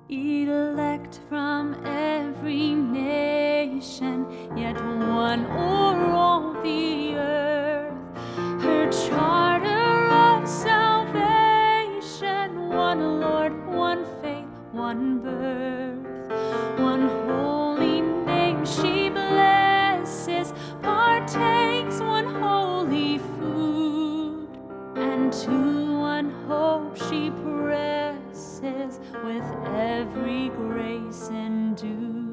Elect from every nation, yet one o'er all the earth. Her charter of salvation, one Lord, one faith, one birth. One holy name she blesses, partakes one holy food, and to one hope she presses with every grace endued.